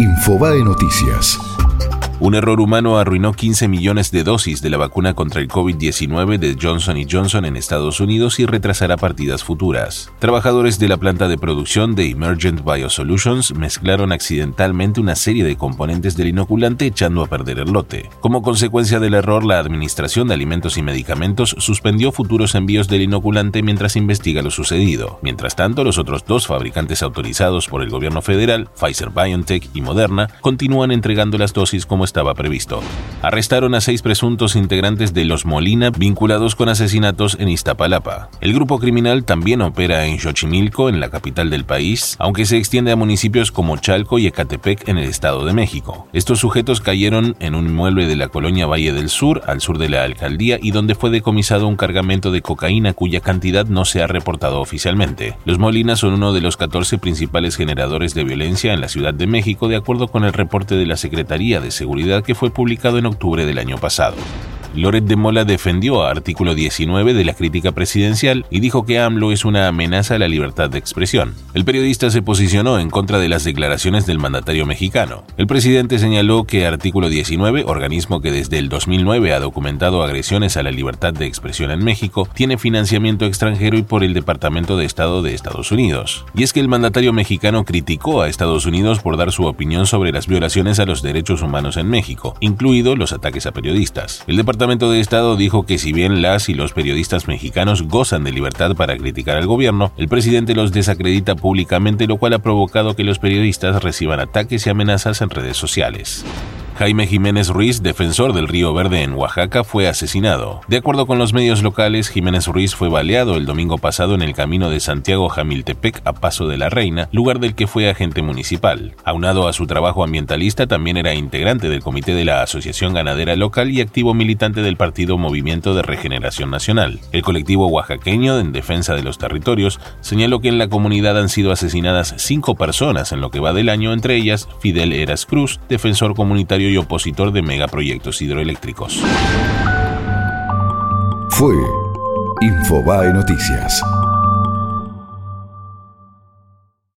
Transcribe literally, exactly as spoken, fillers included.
Infobae Noticias. Un error humano arruinó quince millones de dosis de la vacuna contra el covid diecinueve de Johnson y Johnson en Estados Unidos y retrasará partidas futuras. Trabajadores de la planta de producción de Emergent Biosolutions mezclaron accidentalmente una serie de componentes del inoculante echando a perder el lote. Como consecuencia del error, la Administración de Alimentos y Medicamentos suspendió futuros envíos del inoculante mientras investiga lo sucedido. Mientras tanto, los otros dos fabricantes autorizados por el gobierno federal, Pfizer-BioNTech y Moderna, continúan entregando las dosis como estaba previsto. Arrestaron a seis presuntos integrantes de Los Molina vinculados con asesinatos en Iztapalapa. El grupo criminal también opera en Xochimilco, en la capital del país, aunque se extiende a municipios como Chalco y Ecatepec en el Estado de México. Estos sujetos cayeron en un inmueble de la colonia Valle del Sur, al sur de la alcaldía, y donde fue decomisado un cargamento de cocaína cuya cantidad no se ha reportado oficialmente. Los Molina son uno de los catorce principales generadores de violencia en la Ciudad de México, de acuerdo con el reporte de la Secretaría de Seguridad que fue publicado en octubre del año pasado. Loret de Mola defendió a Artículo diecinueve de la crítica presidencial y dijo que AMLO es una amenaza a la libertad de expresión. El periodista se posicionó en contra de las declaraciones del mandatario mexicano. El presidente señaló que Artículo diecinueve, organismo que desde el dos mil nueve ha documentado agresiones a la libertad de expresión en México, tiene financiamiento extranjero y por el Departamento de Estado de Estados Unidos. Y es que el mandatario mexicano criticó a Estados Unidos por dar su opinión sobre las violaciones a los derechos humanos en México, incluidos los ataques a periodistas. El Departamento El Departamento de Estado dijo que si bien las y los periodistas mexicanos gozan de libertad para criticar al gobierno, el presidente los desacredita públicamente, lo cual ha provocado que los periodistas reciban ataques y amenazas en redes sociales. Jaime Jiménez Ruiz, defensor del Río Verde en Oaxaca, fue asesinado. De acuerdo con los medios locales, Jiménez Ruiz fue baleado el domingo pasado en el camino de Santiago-Jamiltepec a Paso de la Reina, lugar del que fue agente municipal. Aunado a su trabajo ambientalista, también era integrante del comité de la Asociación Ganadera Local y activo militante del partido Movimiento de Regeneración Nacional. El colectivo oaxaqueño en defensa de los territorios señaló que en la comunidad han sido asesinadas cinco personas en lo que va del año, entre ellas Fidel Eras Cruz, defensor comunitario y opositor de megaproyectos hidroeléctricos. Fue Infobae Noticias.